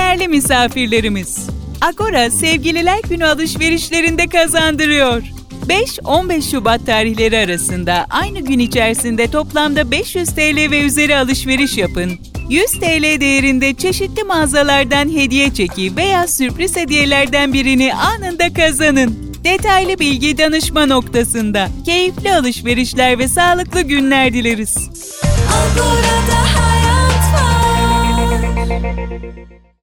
değerli misafirlerimiz. Agora Sevgililer Günü alışverişlerinde kazandırıyor. 5-15 Şubat tarihleri arasında aynı gün içerisinde toplamda 500 TL ve üzeri alışveriş yapın. 100 TL değerinde çeşitli mağazalardan hediye çeki veya sürpriz hediyelerden birini anında kazanın. Detaylı bilgi danışma noktasında. Keyifli alışverişler ve sağlıklı günler dileriz. Agora'da hayat var.